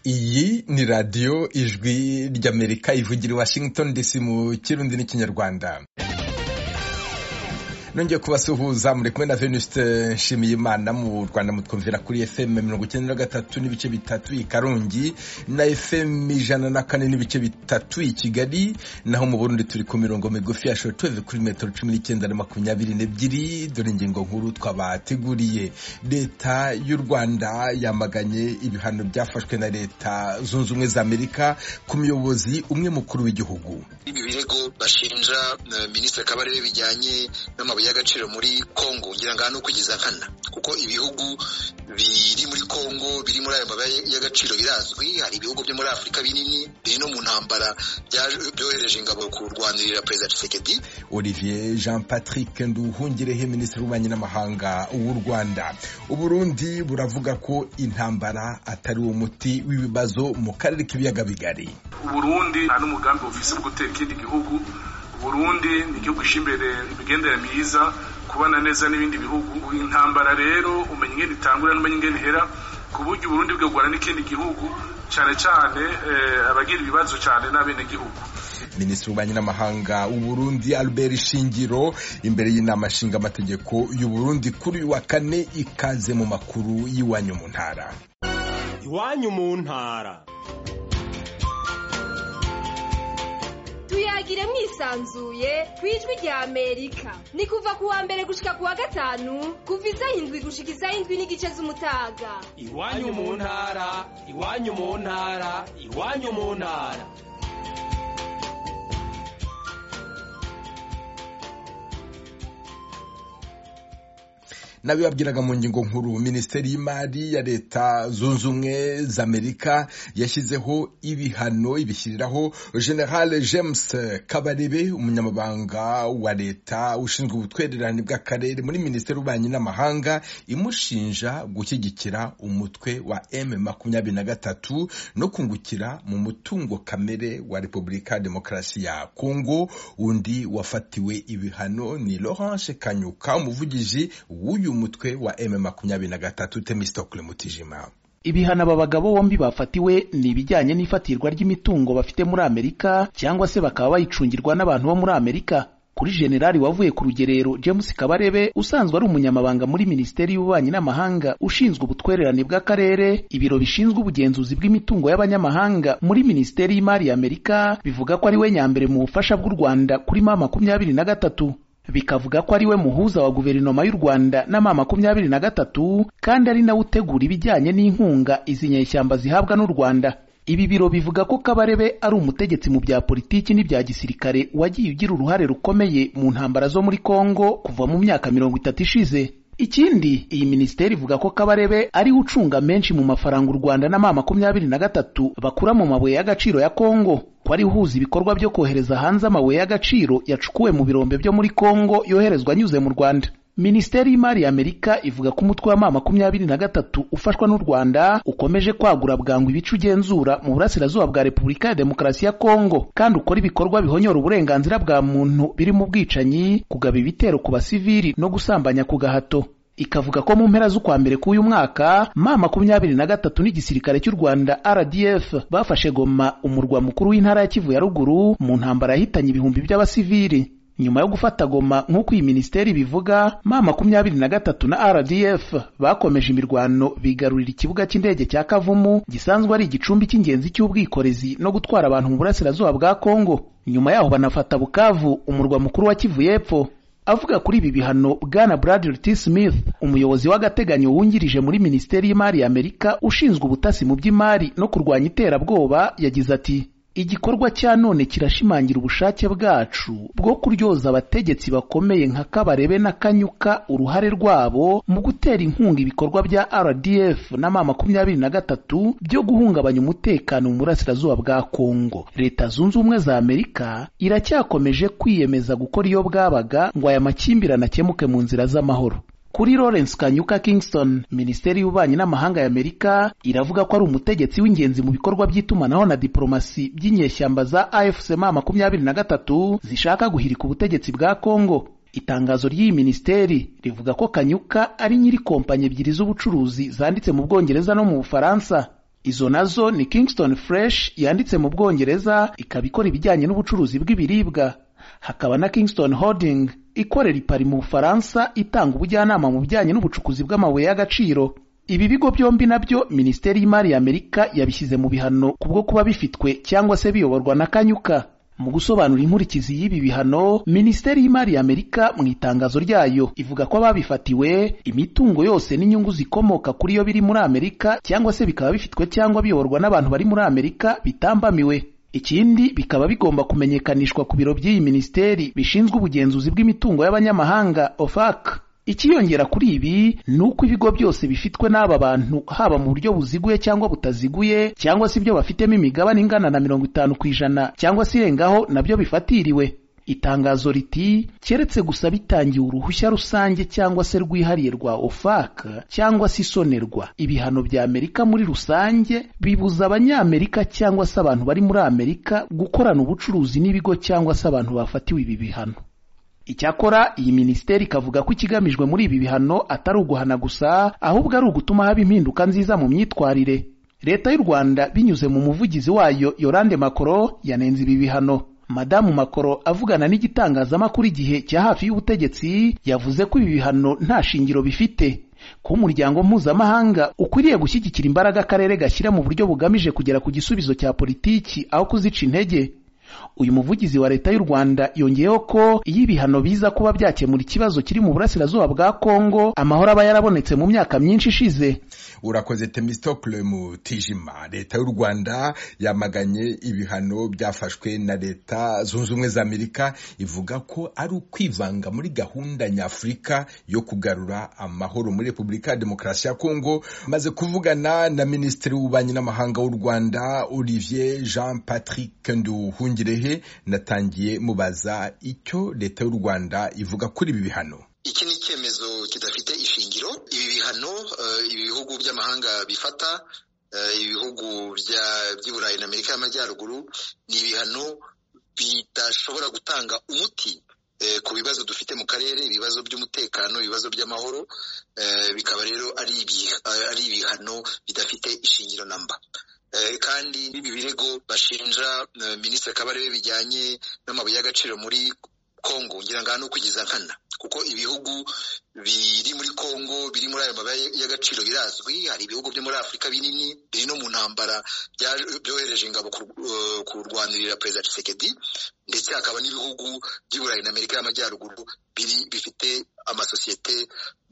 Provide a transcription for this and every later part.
Iyi ni radio ijwi ry'Amerika ivugira Washington DC mu Kirundi n'Ikinyarwanda. Nongeye kubasuhuza muri kumwe na Venuste Nshimiyimana mu Rwanda mutwumvira kuri FM 93 n'ibice bitatu i Karongi na FM 104 n'ibice bitatu i Kigali, naho mu Burundi turi ku mirongo migufi ya shortwave kuri metero 19 na 22. Dore ingingo nkuru twabateguriye. Leta y'u Rwanda yamaganye ibihano byafashwe na Leta Zunze Ubumwe za Amerika ku muyobozi umwe mukuru w'igihugu. Ibi birego bashinja Ministre Kabarebe bijyanye n'amabuye y'agaciro muri Kongo ngira ngo no kugeza nkana, kuko ibihugu biri muri Kongo biri muri ayo mabuye y'agaciro birazwi. Hari ibihugu byo muri Afrika binini biri no mu ntambara byohereje ingabo kurwanirira President Tshisekedi. Olivier Jean Patrick Nduhungirehe, Ministre w'Ububanyi n'Amahanga w'u Rwanda. Uburundi buravuga ko intambara atari umuti w'ibibazo mu karere k'ibiyaga bigari. Uburundi nta n'umugambi ufise bwo gutera ikindi gihugu. Burundi ni igihugu ishimbere imigendere myiza, kubana neza n'ibindi bihugu. Intambara rero umenye ingene itangura n'umenye ingene ihera, ku buryo Burundi bwegwana n'ikindi gihugu, cyane cyane abagira ibibazo cyane n'abene gihugu. Ministre w'Ububanyi n'Amahanga w'u Burundi Albert Shingiro imbere y'inama nshinga amategeko y'u Burundi kuri wa kane. Ikaze mu makuru y'iwanyu mu ntara. Iwanyu mu ntara. Tuyagire mwisanzuye kwijwi rya Amerika. Ni kuva ku wa mbere gushika ku wa gatanu, kuva isaha 7 gushika isaha 7 n'igice z'umutaga. Iwanyu mu ntara, iwanyu mu ntara, iwanyu mu ntara. Nabibabwiraga mu ngingo nkuru, Minisiteri y'Imari ya Leta Zunze Ubumwe za Amerika yashyizeho ibihano ibishyiriraho General James Kabarebe, umunyamabanga wa Leta ushinzwe ubutwererane bw'akarere muri Minisiteri y'Ububanyi n'Amahanga, imushinja gushyigikira umutwe wa M23 no kungukira mu mutungo kamere wa Repubulika ya Demokarasi ya Kongo. Undi wafatiwe ibihano ni Laurence Kanyuka, umuvugizi w'uyu umutwe wa M23 Temistokle Mutijima. Ibihano aba bagabo bombi bafatiwe ni ibijyanye n'ifatirwa ry'imitungo bafite muri Amerika, cyangwa se bakaba bayicungirwa n'abantu bo muri Amerika. Kuri generali wavuye ku rugerero James Kabarebe, usanzwe ari umunyamabanga muri Minisiteri y'Ububanyi n'Amahanga ushinzwe ubutwererane bw'akarere, ibiro bishinzwe ubugenzuzi bw'imitungo y'abanyamahanga muri Minisiteri y'Imari ya Amerika bivuga ko ari we nyambere mu bufasha bw'u Rwanda kuri M23. Bikavuga ko ari we muhuza wa guverinoma y'u Rwanda na M23, kandi ari nawe utegura ibijyanye n'inkunga izi nyeshyamba zihabwa n'u Rwanda. Ibi biro bivuga ko Kabarebe ari umutegetsi mu bya politiki n'ibya gisirikare wagiye ugira uruhare rukomeye mu ntambara zo muri Kongo kuva mu myaka 30 ishize. Ikindi, iyi minisiteri ivuga ko Kabarebe ari ucunga menshi mu mafaranga u Rwanda na M23 bakura mu mabuye y'agaciro ya Kongo, ko ari uhuza ibikorwa byo kohereza hanze amabuye y'agaciro yacukuwe mu birombe byo muri Kongo yoherezwa anyuze mu Rwanda. Minisiteri y'Imari ya Amerika ivuga ko umutwe wa M23 ufashwa n'u Rwanda ukomeje kwagura bwangu ibice ugenzura mu burasirazuba bwa Repubulika ya Demokarasi ya Kongo, kandi ukora ibikorwa bihonyora uburenganzira bwa muntu biri mu bwicanyi, kugaba ibitero ku basivili no gusambanya ku gahato. Ikavuga ko mu mpera z'ukwa mbere k'uyu mwaka M23 n'igisirikare cy'u Rwanda RDF bafashe Goma, umurwa mukuru w'intara ya Kivu ya ruguru, mu ntambara yahitanye ibihumbi by'abasivili. Nyuma yo gufata Goma nk'uko iyi minisiteri bivuga, M23 na RDF bakomeje imirwano bigarurira ikibuga cy'indege cya Kavumu, gisanzwe ari igicumbi cy'ingenzi cy'ubwikorezi no gutwara abantu mu burasirazuba bwa Kongo. Nyuma yaho banafata Bukavu, umurwa mukuru wa Kivu y'Epfo. Avuga kuri ibi bihano, Bwana Bradley T. Smith, umuyobozi w'agateganyo wungirije muri Minisiteri y'Imari ya Amerika ushinzwe ubutasi mu by'imari no kurwanya iterabwoba, yagize ati: igikorwa cya none kirashimangira ubushake bwacu bwo kuryoza abategetsi bakomeye nka Kabarebe na Kanyuka uruhare rwabo mu gutera inkunga ibikorwa bya RDF na M23 byo guhungabanya umutekano mu burasirazuba bwa Kongo. Leta Zunze Ubumwe za Amerika iracyakomeje kwiyemeza gukora iyo bwabaga ngo aya makimbirane akemuke mu nzira z'amahoro. Kuri Lawrence Kanyuka Kingston, Minisiteri y'Ububanyi n'Amahanga ya Amerika iravuga ko ari umutegetsi w'ingenzi mu bikorwa by'itumanaho na diplomasi by'inyeshyamba za AFC M23 zishaka guhirika ubutegetsi bwa Kongo. Itangazo ry'iyi minisiteri rivuga ko Kanyuka ari nyiri kompanyi ebyiri z'ubucuruzi zanditse mu Bwongereza no mu Bufaransa. Izo nazo ni Kingston Fresh yanditse mu Bwongereza ikaba ikora ibijyanye n'ubucuruzi bw'ibiribwa, hakaba na Kingston Holding ikorera i Paris mu Bufaransa itanga ubujyanama mu bijyanye n'ubucukuzi bw'amabuye y'agaciro. Ibi bigo byombi nabyo Minisiteri y'Imari ya Amerika yabishyize mu bihano kubwo kuba bifitwe cyangwa se biyoborwa na Kanyuka. Mu gusobanura inkurikizi y'ibi bihano, Minisiteri y'Imari ya Amerika mu itangazo ryayo ivuga ko ababifatiwe imitungo yose n'inyungu zikomoka kuri yo biri muri Amerika cyangwa se bikaba bifitwe cyangwa biyoborwa n'abantu bari muri Amerika bitambamiwe. Ikindi bikaba bigomba kumenyekanishwa ku biro by'iyi minisiteri bishinzwe ubugenzuzi bw'imitungo y'abanyamahanga OFAC. Ikiyongera kuri ibi ni uko ibigo byose bifitwe n'aba bantu haba mu buryo buziguye cyangwa butaziguye cyangwa se ibyo bafitemo imigabane ingana na 50% cyangwa se irengaho nabyo bifatiriwe. Itangazo riti keretse gusa bitangiye uruhushya rusange cyangwa se rwihariye rwa OFAC cyangwa se isonerwa, ibihano bya Amerika muri rusange bibuza abanyamerika cyangwa se abantu bari muri Amerika gukorana ubucuruzi n'ibigo cyangwa se abantu bafatiwe ibi bihano. Icyakora iyi minisiteri ikavuga ko ikigamijwe muri ibi bihano atari uguhana gusa, ahubwo ari ugutuma haba impinduka nziza mu myitwarire. Leta y'u Rwanda binyuze mu muvugizi wayo Yolande Macron yanenze ibi bihano. Madamu Macron avugana n'igitangazamakuru Igihe cya hafi y'ubutegetsi yavuze ko ibi bihano nta shingiro bifite, ko umuryango mpuzamahanga ukwiriye gushyigikira imbaraga akarere gashyira mu buryo bugamije kugera ku gisubizo cya politiki aho kuzica intege. Uyu muvugizi wa leta y'u Rwanda yongeyeho ko iyo ibihano biza kuba byakemura ikibazo kiri mu burasirazuba bwa Kongo, amahoro aba yarabonetse mu myaka myinshi ishize. Urakoze Themistocle Mutijima. Leta y'u Rwanda yamaganye ibihano byafashwe na Leta Zunze Ubumwe za Amerika, ivuga ko ari ukwivanga muri gahunda nyafurika yo kugarura amahoro muri Repubulika ya Demokarasi ya Kongo. Maze kuvugana na Minisitiri w'Ububanyi n'Amahanga w'u Rwanda Olivier Jean Patrick Nduhungirehe, natangiye mubaza icyo Leta y'u Rwanda ivuga kuri ibi bihano. Iki ni icyemezo kidafite ishingiro. Ibi bihano ibihugu by'amahanga bifata, ibihugu by'Iburayi na Amerika y'Amajyaruguru, ni ibihano bidashobora gutanga umuti ku bibazo dufite mu karere, ibibazo by'umutekano, ibibazo by'amahoro, bikaba rero ari ibihano bidafite ishingiro namba. Kandi ibi birego bashinja Minisitiri Kabarebe bijyanye n'amabuye y'agaciro muri Kongo ngira ngo no kugeza nkana, kuko ibihugu biri muri Kongo biri muri ayo mabuye y'agaciro birazwi. Hari ibihugu byo muri Afurika binini biri no mu ntambara byohereje ingabo kurwanirira Perezida Tshisekedi, ndetse hakaba n'ibihugu by'Iburayi na Amerika y'Amajyaruguru bifite amasosiyete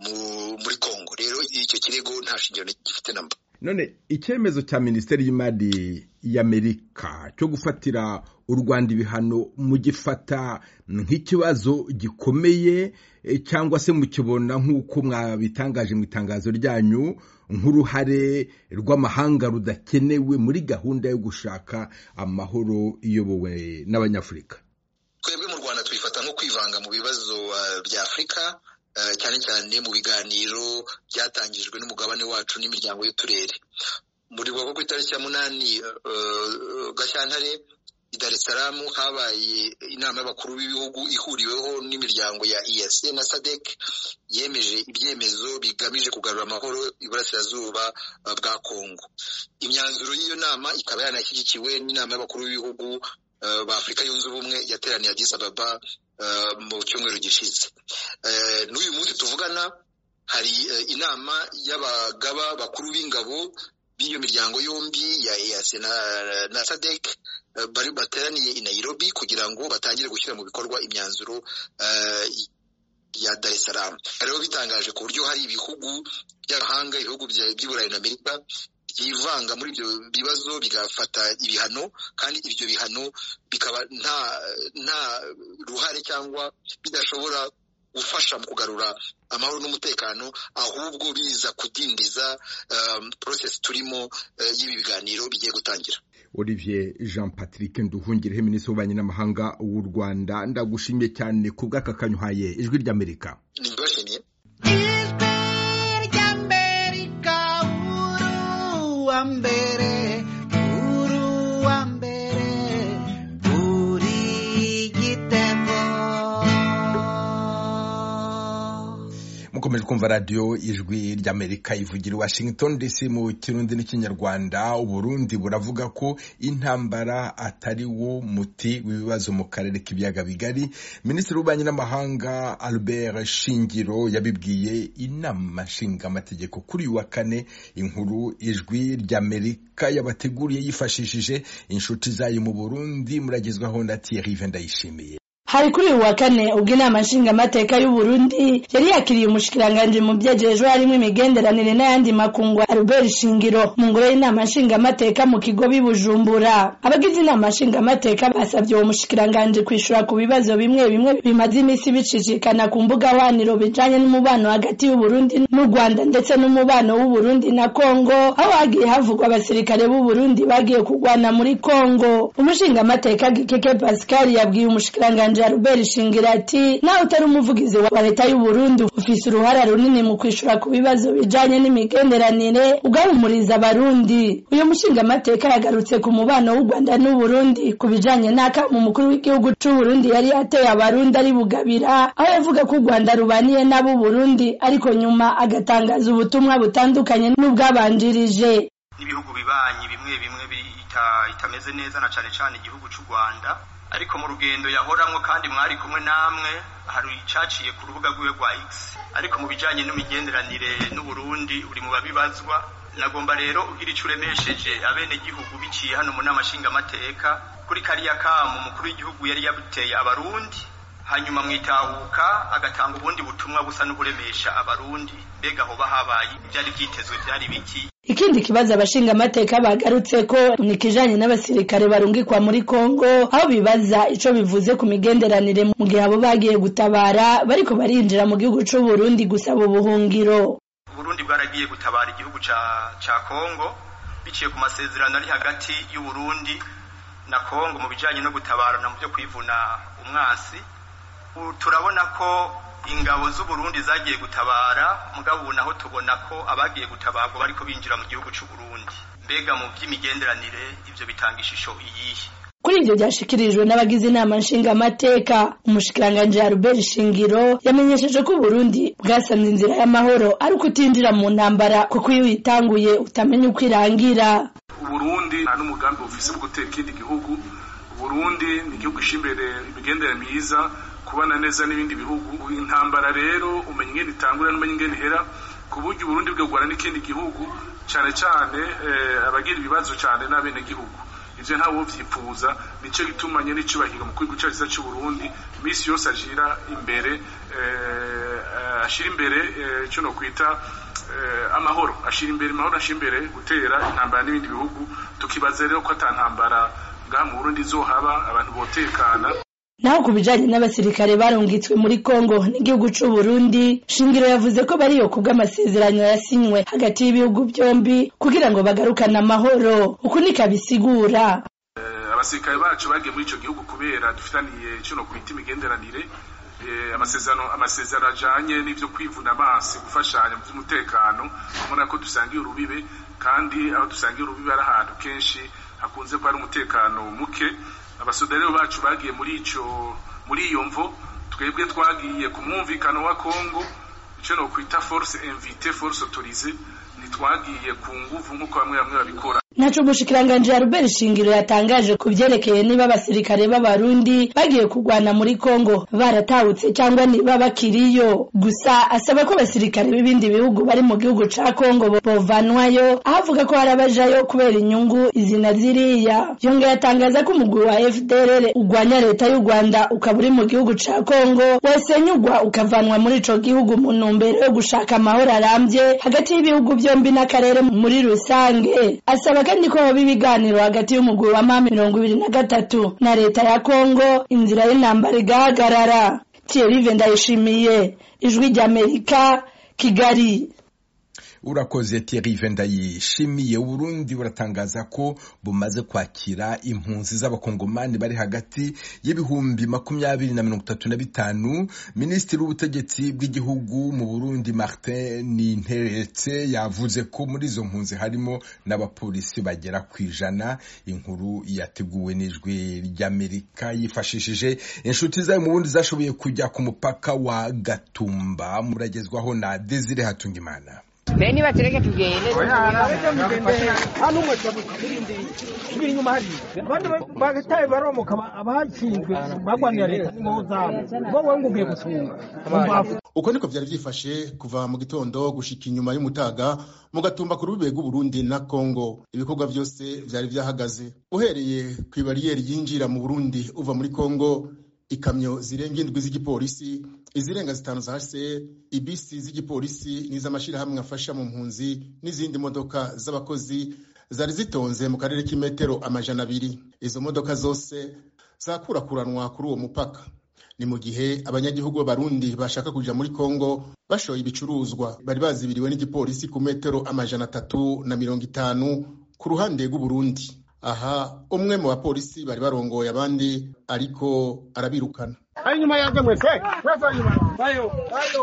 muri Kongo. Rero icyo kirego nta shingiro gifite namba. None icyemezo cya Minisiteri y'Imari y'Amerika cyo gufatira u Rwanda ibihano mu gifata nk'ikibazo gikomeye cyangwa se mukibona nk'uko mwabitangaje mu itangazo ryanyu nk'uruhare rw'amahanga rudakenewe muri gahunda yo gushaka amahoro iyobowe n'Abanyafurika? Twebwe mu Rwanda twifata nko kwivanga mu bibazo bya Afurika, cyane cyane mu biganiro byatangijwe n'umugabane wacu n'imiryango y'uturere. Muri bwo ku itariki ya 8 Gashyantare i Dar es Salaam habaye inama y'abakuru b'ibihugu ihuriweho n'imiryango ya EAC na SADC, yemeje ibyemezo bigamije kugarura amahoro iburasirazuba bwa Kongo. Imyanzuro y'iyo nama ikaba yanashyigikiwe n'inama y'abakuru b'ibihugu ba Afurika yunze ubumwe yateraniye Addis Ababa mu cyumweru gishize. N'uyu munsi tuvugana hari inama y'abagaba bakuru b'ingabo b'iyo miryango yombi ya EAC na SADC bari bateraniye i Nairobi kugira ngo batangire gushyira mu bikorwa imyanzuro ya Dar es Salaam. Rero bitangaje ku buryo hari ibihugu by'amahanga, ibihugu by'Iburayi na Amerika byivanga muri ibyo bibazo bigafata ibihano, kandi ibyo bihano bikaba nta ruhare cyangwa bidashobora gufasha mu kugarura amahoro n'umutekano, ahubwo biza kudindiza process turimo y'ibi biganiro bigiye gutangira. Olivier Jean Patrick Nduhungirehe, Minisitiri w'Ububanyi n'Amahanga w'u Rwanda, ndagushimiye cyane ku bw'aka kanyuhaye Ijwi ry'Amerika. Ndibashimiye. Ijwi ry'Amerika uruwa mbere uri gitego. mukomeje kumva radio ijwi ry'Amerika ivugira Washington DC mu Kirundi n'ikinyarwanda. Uburundi buravuga ko intambara atari wo muti w'ibibazo mu karere k'ibiyaga bigari. Minisitiri w'ububanyi n'amahanga Albert Shingiro yabibwiye inama nshingamateko kuri uyu wa kane. Inkuru ijwi ry'Amerika yabateguriye yifashishije inshuti zayo mu Burundi, muragezwaho na Thierry Vendayishimiye. Hari kuri uwa kane ubwo inama nshingamateka y'u Burundi yari yakiriye umushikiranganje mu byejejwe harimo imigenderanire n'ayandi makungu Albert Shingiro mu ngoro y'inama nshingamateka mu kigo bibujumbura. Abagize inama nshingamateka basabye uwo mushikiranganje kwishura ku bibazo bimwe bimaze imisi bicicikana ku mbuga hwaniro bijanye n'umubano hagati y'u Burundi n'u Rwanda ndetse n'umubano w'u Burundi na Kongo, aho hagiye havugwa abasirikare b'u Burundi bagiye kugwana muri Kongo. Umushingamateka Gikeke Pascal yabwiye umushikiranganje Albert Shingiro ati nawe utari umuvugizi wa leta y'u Burundi ufise uruhara runini mu kwishura ku bibazo bijanye n'imigenderanire ugahumuriza abarundi. Uyu mushingamateka yagarutse ku mubano w'u Rwanda n'u Burundi ku bijanye n'akamu mukuru w'igihugu c'u Burundi yari yateye abarundi ari bugabira, aho yavuga ko u Rwanda rubaniye n'abo Burundi ariko nyuma agatangaza ubutumwa butandukanye n'ubwabanjirije. Ibihugu bibanyi bimwe itameze neza na cane igihugu c'u Rwanda, ariko mu rugendo yahoramwo kandi mwari kumwe namwe hari icaciye ku rubuga rwiwe rwa X, ariko mu bijanye n'imigenderanire n'u Burundi uri mu babibazwa. Nagomba rero ugira ico uremesheje abene gihugu biciye hano mu nama nshingamateka kuri kariya kamu umukuru w'igihugu yari yabuteye abarundi, hanyuma mwitahuka agatanga ubundi butumwa busa n'uburemesha abarundi. Mbega hoba habaye byari byitezwe byari biki? Ikindi kibazo abashingamateka bagarutse ko ni kijanye n'abasirikare barungikwa muri Kongo, aho bibaza ico bivuze ku migenderanire mu gihe abo bagiye gutabara bariko barinjira mu gihugu c'u Burundi gusaba ubuhungiro. Burundi bwaragiye gutabara igihugu ca Kongo biciye ku masezerano ari hagati y'u Burundi na Kongo mu bijanye no gutabarana mu byo kwivuna umwasi. Turabona ko ingabo z'u Burundi zagiye gutabara, mugabo ubu naho tubona ko abagiye gutabarwa bariko binjira mu gihugu c'u Burundi. Mbega mu by'imigenderanire ivyo bitanga ishusho iyihe? Kuri ivyo byashikirijwe n'abagize inama nshingamateka, umushikiranganje Albert Shingiro yamenyesheje ko Burundi bwasanze inzira y'amahoro ari kutinjira mu ntambara kuko iyo yitanguye utamenya uko irangira. Burundi nta n'umugambi ufise bwo gutera ikindi gihugu. Burundi ni igihugu ishimbere imigenderanire myiza, kubana neza n'ibindi bihugu. Intambara rero umenye ingene itangura n'umenye ingene ihera, ku buryo Burundi bwegwana n'ikindi gihugu cane abagira ibibazo cane n'abene gihugu. Ivyo ntawo vyipfuza, nico gitumanye n'icubahiro mu kwiga cyaciza cy'u Burundi misi yose ashira imbere cyo no kwita amahoro, ashira imbere gutera intambara n'ibindi bihugu. Tukibaza rero ko atantambara ngaha mu Burundi zohaba, abantu botekana. Naho kubijanye n'abasirikare barungitswe muri Kongo n'igihugu c'u Burundi, Shingiro yavuze ko bariyo kubw'amasezerano yasinywe hagati y'ibihugu byombi kugira ngo bagarukane amahoro. Uku nikabisigura abasirikare bacu bagiye muri ico gihugu kubera dufitaniye ico no kwita imigenderanire, amasezerano ajanye n'ivyo kwivuna amazi, gufashanya mu by'umutekano. Ubona ko dusangiye urubibe, kandi aho dusangiye urubibe ari ahantu kenshi hakunze kuba ari umutekano muke. Abasodari bacu bagiye muri iyo mvo, twebwe twagiye ku mwumvikano wa Kongo, ico no kwita force invitée, force autorisée, ntitwagiye ku nguvu nk'uko bamwe babikora. Naco umushikiranganje Albert Shingiro yatangaje kuvyerekeye niba abasirikare b'abarundi bagiye kugwana muri Kongo baratahutse cyangwa niba bakiriyo. Gusa asaba ko abasirikare b'ibindi bihugu bari mu gihugu ca Kongo bovanwayo, ahavuga ko harabajayo kubera inyungu izina ziriya. Yongeye yatangaza ko umugwi wa FDLR ugwanya leta y'u Rwanda ukaba uri mu gihugu ca Kongo wasenyugwa ukavanwa muri ico gihugu mu ntumbero yo gushaka amahoro arambye hagati y'ibihugu byombi n'akarere muri rusange. Asaba kandi ko hoba ibiganiro hagati y'umugwi wa M23 na leta ya Kongo, inzira y'intambara igahagarara. Thierry Vendayishimiye, Ijwi ry'Amerika, Kigali. Urakoze Thierry Vendayishimiye. Uburundi buratangaza ko bumaze kwakira impunzi z'abakongomani bari hagati y'ibihumbi 20 na 35. Minisitiri w'ubutegetsi bw'igihugu mu Burundi Martin Ninteretse yavuze ko muri izo mpunzi harimo n'abapolisi bagera ku 100. Inkuru yateguwe n'ijwi ry'Amerika yifashishije inshuti zayo mu Burundi zashoboye kujya ku mupaka wa Gatumba. Muragezwaho na Desire Hatungimana. Beni batereke tugende. Hano ibiri nyuma hari. Bandi bagataye baromoka abashinzwe bagwanira leta n'imozabo. Bo ngugiye gusunga. Uko niko vyari vyifashe kuva mu gitondo gushika inyuma y'umutaga mu Gatumba ku rubibe rw'u Burundi na Kongo. Ibikorwa byose vyari vyahagaze. Uhereye ku bariyeri yinjira mu Burundi uva muri Kongo, ikamyo zirenga 7 z'igipolisi, izirenga 5 za HCR, ibisi z'igipolisi n'iz'amashirahamwe afasha mu mpunzi n'izindi modoka z'abakozi zari zitonze mu karere k'imetero 200. Izo modoka zose zakurakuranwa kuri uwo mupaka. Ni mu gihe abanyagihugu b'Abarundi bashaka kuja muri Kongo bashoye ibicuruzwa bari bazibiriwe n'igipolisi ku metero 350 ku ruhande rw'u Burundi. Aha umwe mu bapolisi bari barongoye abandi ariko arabirukana. Nyuma yaje mwese nyuma bayo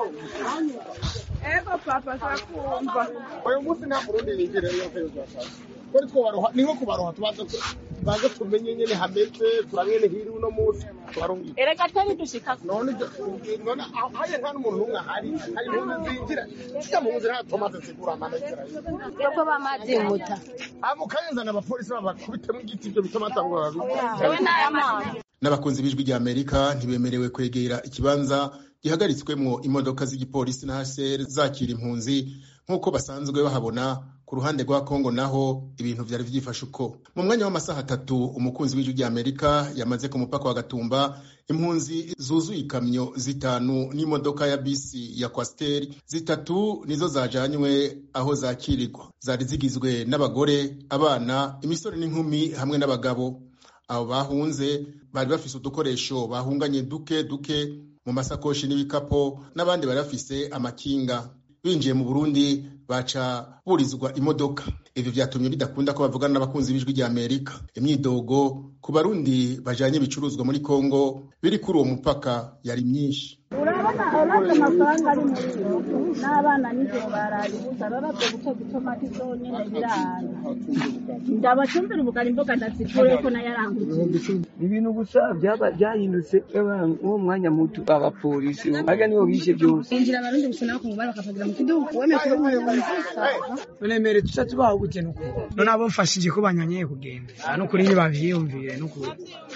ego papa sakumva uyu munsi nta Burundi yinjira yo kweza ko twabaroha ni nko kubaroha tubanza tumenye nyene hameze turangene hiri uno munsi twarongi ereka tari dushika none haye nta n'umuntu umwe hari umuntu zinjira kijya mu nzira Thomas Segura amanekera yoko bamaze muta amukayenza n'abapolisi babakubitemo igiti byo bituma atangura ewe n'ayamama. N'abakunzi b'ijwi rya Amerika ntibemerewe kwegera ikibanza gihagaritswemwo imodoka z'igipolisi na HCR zakira impunzi nk'uko basanzwe bahabona. Ku ruhande rwa Kongo naho ibintu vyari vyifashe uko. Mu mwanya w'amasaha 3 umukunzi w'ijwi rya Amerika yamaze ku mupaka wa Gatumba, impunzi zuzuye ikamyo 5 n'imodoka ya bisi ya Coaster 3 nizo zajanywe aho zakirirwa. Zari zigizwe n'abagore, abana, imisore n'inkumi hamwe n'abagabo. Abo bahunze bari bafise udukoresho bahunganye duke mu masakoshi n'ibikapo, n'abandi bari bafise amakinga. Binjiye mu Burundi baca burizwa imodoka. Ivyo vyatumye bidakunda ko bavugana n'abakunzi b'ijwi rya Amerika. Imyidogo ku Barundi bajanye ibicuruzwa muri Kongo biri kuri uwo mupaka yari myinshi. Urabona amafaranga ari muri n'abana n'ibyo barari barabyo gutomati zonyene birana ndabacumbira ubugari imboga ndaziture ko nayarangutse ibintu gusa byahindutse uwo mwanya muto abapolisi aga nibo bishe byose injira Abarundi gusa nako ngubara bakavugira mu kidugu weme kuri unemere tusatu bahugute nuko none abafashije ko banyanyeye kugenda no kuri nibaviyumvire no kuri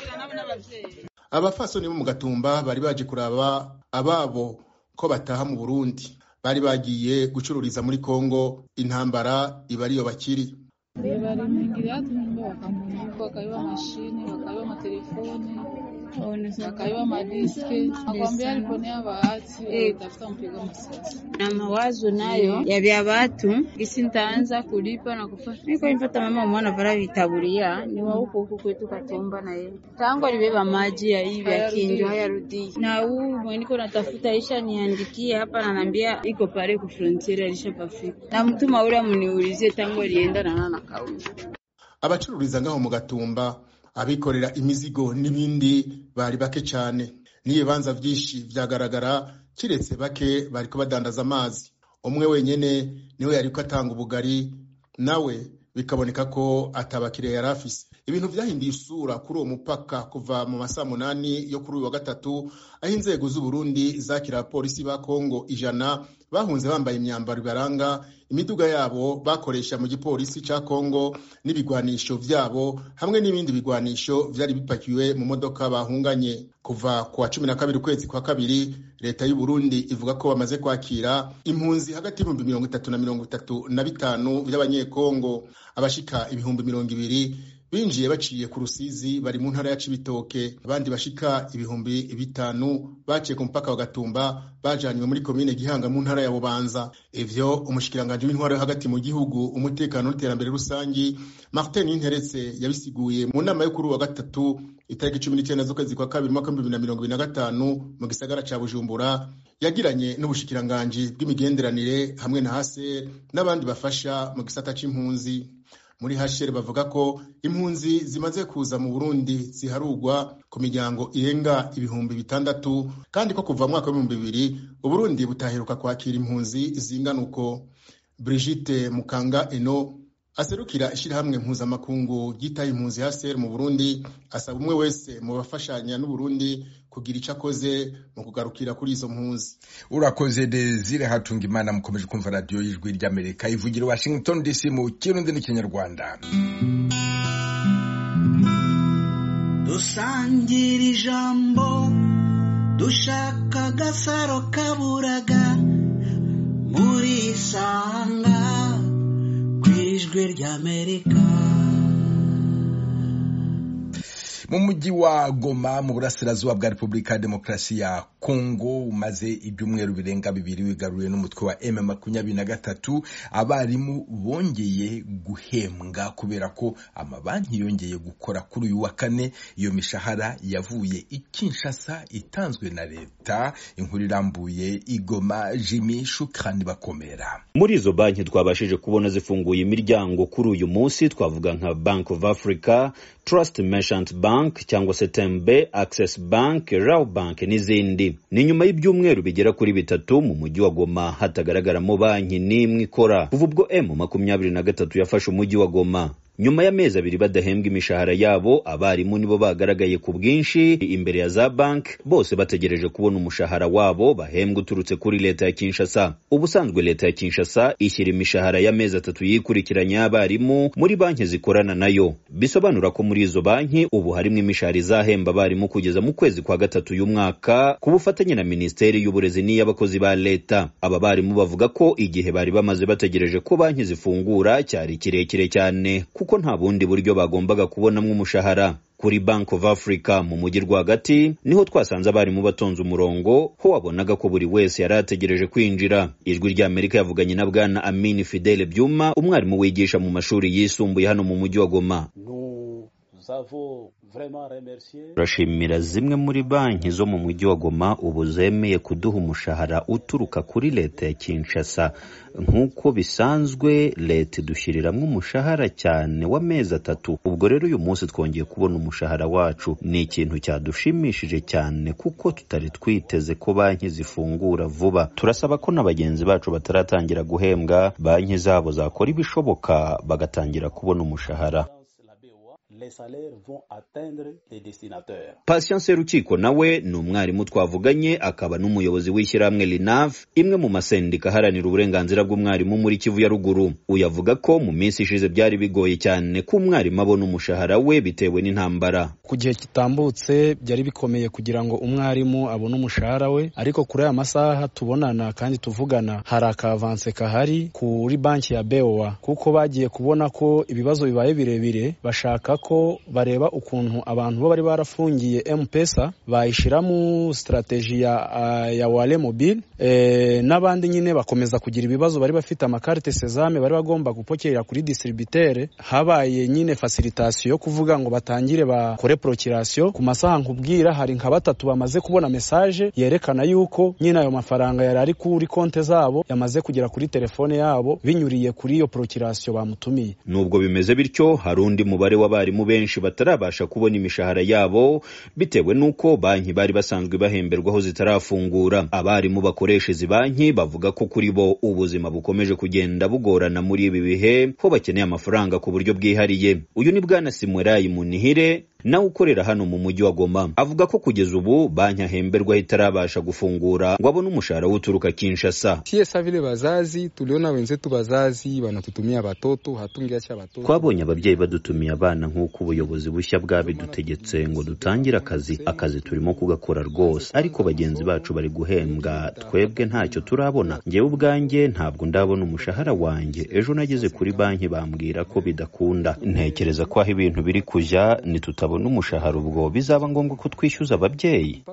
Abafasoni bo mu Gatumba bari baje kuraba ababo ko bataha mu Burundi. Bari bagiye gucururiza muri Kongo, intambara ibariyo bakiri. Bari mingira tumbo bakamunyuko akayiba mashini, akayiba matelefoni, akayiba madiske, akwambia aliponea bahati tafuta mpigo masasi. Na mawazo nayo ya vya watu gisi nitaanza kulipa na kufa. Niko nipata mama mwana vara vitaburia ni wa huko kwetu Gatumba na yeye. Tangu alibeba maji ya hivi akinjo hayarudi. Na huu mweniko natafuta isha niandikie hapa ananiambia iko pale ku frontier alishapafika. Na mtu maura mniulizie tangu alienda na nana kauli. Abacururiza ngaho mu Gatumba abikorera imizigo n'ibindi bari bake cyane. Nibanza vyinshi vyagaragara kiretse bake bariko badandaza amazi. Umwe wenyene niwe yariko atanga ubugari, nawe bikaboneka ko atabakire yarafise. Ibintu vyahindiye isura kuri uwo mupaka kuva mu masaa 8 yo kuri uyu wa gatatu, aho inzego z'u Burundi zakira abapolisi ba Kongo 100 bahunze bambaye imyambaro ibaranga, imiduga yabo bakoresha mu gipolisi ca Kongo n'ibigwanisho vyabo hamwe n'ibindi bigwanisho vyari bipakiwe mu modoka bahunganye. Kuva kwa 12 kwezi kwa kabiri, leta y'u Burundi ivuga ko bamaze kwakira impunzi hagati y'ibihumbi 30 na 35 by'abanyekongo. Abashika ibihumbi 200 binjiye baciye ku Rusizi bari mu ntara ya Cibitoke. Abandi bashika 5,000 baciye ku mpaka wa Gatumba bajanywe muri komine Gihanga mu ntara ya Bubanza. Ivyo umushikiranganje w'intwaro hagati mu gihugu, umutekano n'iterambere rusangi Martin Interetse yabisiguye mu nama yo kuri wa gatatu itariki 19 z'ukwezi kwa 2 mwaka 2025 mu gisagara ca Bujumbura, yagiranye n'ubushikiranganje bw'imigenderanire hamwe na hase n'abandi bafasha mu gisata c'impunzi. Muri HCR bavuga ko impunzi zimaze kuza mu Burundi ziharugwa ku miryango irenga 6,000 kandi ko kuva mu mwaka wa 2000 Uburundi butaheruka kwakira impunzi zingana uko. Brigitte Mukanga Eno aserukira ishirahamwe mpuzamakungu ryitaye impunzi HCR mu Burundi asaba umwe wese mu bafashanya n'u Burundi kugira ico akoze mu kugarukira kuri izo mpunzi. Urakoze Desire Hatungimana. Mukomeje kumva radio y'Ijwi ry'Amerika ivugira Washington DC mu Kirundi n'Ikinyarwanda. Dusangira ijambo dushaka agasaro kaburaga muri Sanga kw'Ijwi ry'Amerika. Mu mujyi wa Goma mu burasirazuba bwa Repubulika ya Demokarasi ya Kongo umaze ibyumweru birenga 2 wigaruye n'umutwe wa M23, abarimu bongeye guhembwa kubera ko amabanki yongeye gukora kuri uyu wa kane. Iyo mishahara yavuye i Kinshasa itanzwe na leta. Inkuru irambuye Igoma, Jimmy Shukrani Bakomera. Muri izo banki twabashije kubona zifunguye imiryango kuri uyu munsi twavuga nka Bank of Africa, Trust Merchant Bank cyangwa se Tembe, Access Bank, Raw Bank n'izindi. Ni nyuma y'ibyumweru bigera kuri 3 mu mujyi wa Goma hatagaragaramo banki n'imwe ikora kuva ubwo M23 yafashe umujyi wa Goma. Nyuma y'amezi 2 badahembwa imishahara yabo, abarimu nibo bagaragaye ku bwinshi imbere ya za bank, bose bategereje kubona umushahara wabo bahembwa uturutse kuri leta ya Kinshasa. Ubusanzwe leta ya Kinshasa ishyira imishahara y'amezi 3 yikurikiranya y'abarimu muri banki zikorana nayo. Bisobanura ko muri izo banki ubu harimo imishahara izahemba abarimu kugeza mu kwezi kwa 3 y'umwaka ku bufatanye na Minisiteri y'Uburezi n'iy'abakozi ba leta. Aba barimu bavuga ko igihe bari bamaze bategereje ko banki zifungura cyari kirekire cyane kuko nta bundi buryo bagombaga kubonamwe umushahara. Kuri Bank of Africa mu mujyi rwagati niho twasanze abarimu batonze umurongo, ho wabonaga ko buri wese yari ategereje kwinjira. Ijwi ry'Amerika yavuganye na Bwana Amini Fidele Byuma, umwarimu wigisha mu mashuri yisumbuye hano mu mujyi wa Goma. Turashimira zimwe muri banki zo mu mujyi wa Goma ubu zemeye kuduha umushahara uturuka kuri leta ya Kinshasa. Nk'uko bisanzwe leta idushyiriramwe umushahara cyane w'amezi 3. Ubwo rero uyu munsi twongeye kubona umushahara wacu. Ni ikintu cyadushimishije cyane kuko tutari twiteze ko banki zifungura vuba. Turasaba ko n'abagenzi bacu bataratangira guhembwa banki zabo zakora ibishoboka bagatangira kubona umushahara. Les salaires vont atteindre les destinataires. Patience Rukiko nawe ni umwarimu twavuganye akaba n'umuyobozi w'ishyirahamwe LINAV, imwe mu masendika haranira uburenganzira bw'umwarimu muri Kivu ya ruguru. Uyavuga ko mu minsi ishize byari bigoye cyane ko umwarimu abona umushahara we bitewe n'intambara. Ku gihe kitambutse byari bikomeye kugira ngo umwarimu abone umushahara we, ariko kuri aya masaha tubonana kandi tuvugana hari akavanse kahari kuri banki ya BOA kuko bagiye kubona ko ibibazo bibaye birebire, bashaka ko bareba ukuntu abantu bo bari barafungiye M-Pesa bayishiramo strategy ya Wale Mobile, n'abandi nyine bakomeza kugira ibibazo bari bafite amakarte Sezame bari bagomba gupokera kuri distributeur. Habaye nyine facilitation yo kuvuga ngo batangire bakore procuration. Ku masaha nkubwira hari nka 3 bamaze kubona message yerekana yuko nyine ayo mafaranga yari ari kuri konte zabo yamaze kugera kuri telefone yabo binyuriye kuri iyo procuration bamutumiye. Nubwo bimeze bityo hari undi mubare w'abarimu benshi batarabasha kubona imishahara yabo bitewe nuko banki bari basanzwe bahemberwaho zitarafungura. Abarimu bakoresha izi banki bavuga ko kuri bo ubuzima bukomeje kugenda bugorana muri ibi bihe, ko bakeneye amafaranga ku buryo bwihariye. Uyu ni Bwana Simwerayi Munihire, nawe ukorera hano mu mujyi wa Goma, avuga ko kugeza ubu banki ahemberwa itarabasha gufungura ngo abone umushahara uturuka Kinshasa. Siesa vile bazazi tuliona wenzetu bazazi banatutumia batoto hatungiacha batoto. Twabonye ababyeyi badutumiye abana nk'uko ubuyobozi bushya bwabidutegetse ngo dutangire akazi turimo kugakora rwose, ariko bagenzi bacu bari guhembwa, twebwe ntacyo turabona. Ngewe ubwanjye ntabwo ndabona umushahara wanjye. Ejo nageze kuri banki bambwira ko bidakunda. Ntekereza ko aho ibintu biri kujya nitutabona umushahara ubwo bizaba ngombwa ko twishyuza ababyeyi.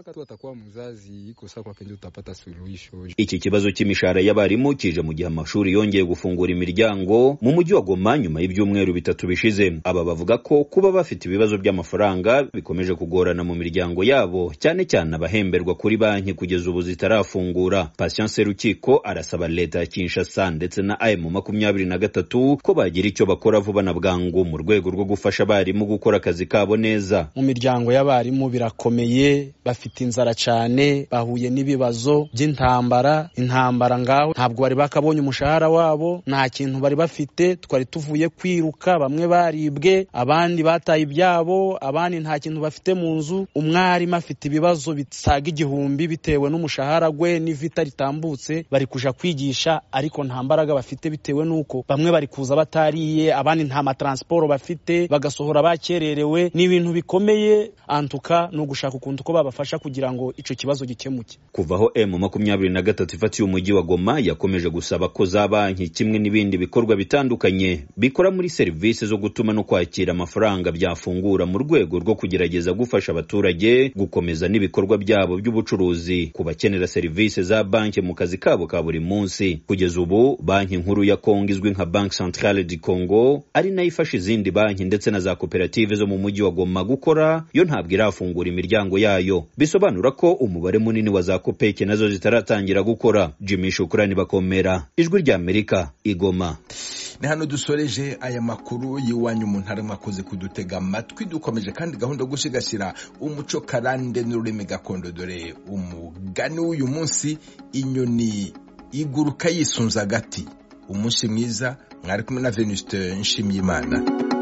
Iki kibazo cy'imishahara y'abarimu kije mu gihe amashuri yongeye gufungura imiryango mu mujyi wa Goma nyuma y'ibyumweru 3 bishize. Aba bavuga ko kuba bafite ibibazo by'amafaranga bikomeje kugorana mu miryango yabo, cyane cyane abahemberwa kuri banki kugeza ubu zitarafungura. Patience Rukiko arasaba leta ya Kinshasa ndetse na M23 ko bagira icyo bakora vuba na bwangu mu rwego rwo gufasha abarimu gukora akazi kabo neza. Mu miryango y'abarimu birakomeye, bafite inzara cyane, bahuye n'ibibazo by'intambara ngaho ntabwo bari bakabonye umushahara wabo, nta kintu bari bafite, twari tuvuye kwiruka, bamwe baribwe, abandi bataye ibyabo, abandi nta kintu bafite mu nzu. Umwarimu afite ibibazo bisaga 1000 bitewe n'umushahara gwe n'ivita ritambutse, bari kuja kwigisha ariko nta mbaraga bafite bitewe nuko bamwe bari kuza batariye, abandi nta matransport bafite, bagasohora bakererewe. Ni ibintu bikomeye, antuka no gushaka ukuntu ko babafasha kugira ngo ico kibazo gikemuke. Kuvaho M23 ifatiye umujyi wa Goma yakomeje gusaba ko za banki kimwe n'ibindi bikorwa bitandukanye bikora muri serivisi zo gutuma no kwakira amafaranga byafungura mu rwego rwo kugerageza gufasha abaturage gukomeza n'ibikorwa byabo by'ubucuruzi ku bakenera serivisi za banki mu kazi kabo ka buri munsi. Kugeza ubu banki nkuru ya Kongo izwi nka Banque Centrale du Congo ari nayo ifasha izindi banki ndetse na za koperative zo mu mujyi wa Goma gukora, yo ntabwo irafungura imiryango yayo. Bisobanura ko umubare munini wa za kopeke nazo zitaratangira gukora. Jimmy Shukrani Bakomera, Ijwi rya Amerika, Igoma. Ni hano dusoreje aya makuru yiwanyu mu ntara, mwakoze kudutega amatwi. Dukomeje kandi gahunda yo gushigashira umuco karande n'ururimi gakondo. Dore umugani w'uyu munsi: inyoni iguruka yisunza agati. Umunsi mwiza, mwari kumwe na Venuste Nshimiyimana.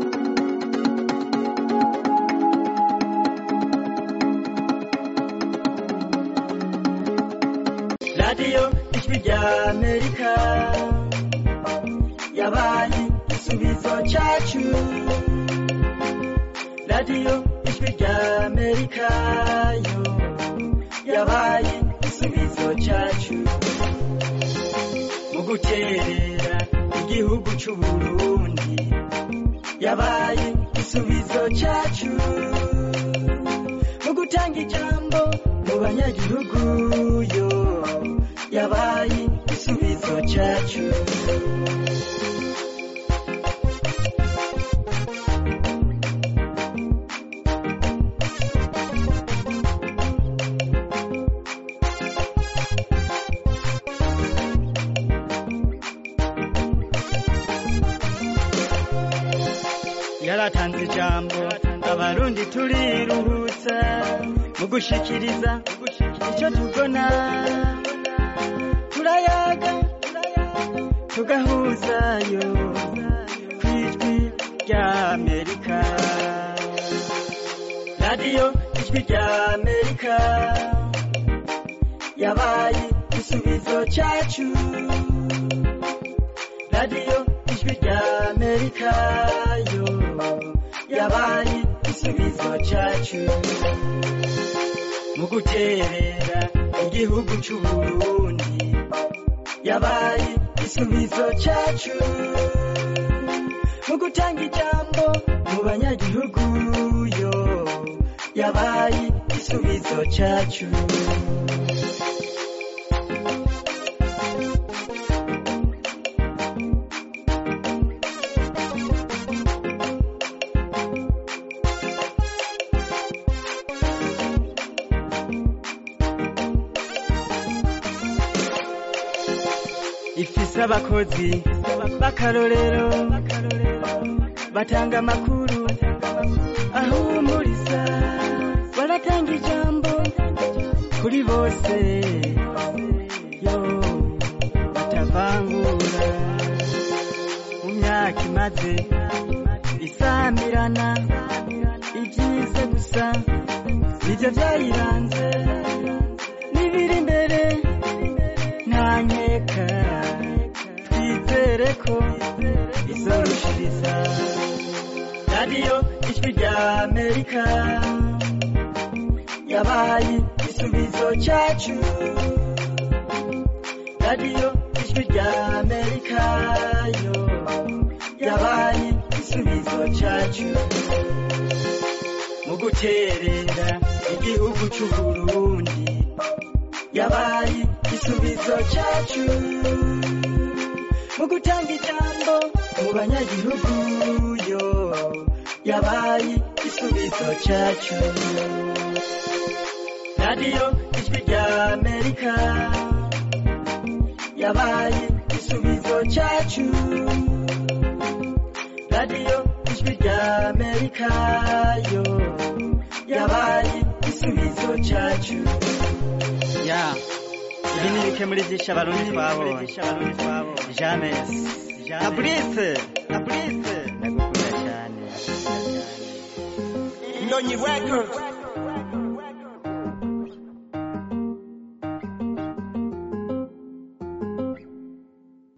Radio Ijwi rya Amerika yabaye igisubizo cyacu. Radio Ijwi rya Amerika yo yabaye igisubizo cyacu mu guterera igihugu cy'u Burundi. Yabaye igisubizo cyacu mu gutanga ijambo mu banyagihugu yo. Yabaye igisubizo cyacu. Yaratanze ijambo abarundi turiruhutsa mu gushikiriza icyo tubona. Turayaga tugahuzayo kw'Ijwi rya Amerika. Radio Ijwi rya Amerika yabaye igisubizo cyacu. Radio Ijwi rya Amerika yo yabaye igisubizo cyacu mu guterera igihugu cy'u Burundi. Yabaye igisubizo cyacu mu gutanga ijambo mu banyagihugu yo. Yabaye igisubizo cyacu. Ifise abakozi b'akarorero batanga amakuru ahumuriza, baratanga ijambo kuri bose yo batavangura. Mu myaka imaze isamirana ibyiza gusa nibyo byayiranze n'ibiri imbere nta nkeka twizere ko izorushiriza radiyo ijwi rya amerika yabaye igisubizo cyacu radiyo ijwi rya amerika yo yabaye igisubizo cyacu mu guterera igihugu cy'u Burundi yabaye igisubizo cyacu mu gutanga ijambo mu banyagihugu yo yabaye igisubizo cyacu radiyo ijwi rya amerika yabaye igisubizo cyacu radiyo ijwi rya amerika yo yabaye igisubizo cyacu ya ibi ni bike muri byinshi abarundi twabonye James Fabrice ndagukunda cyane Ndonyi Records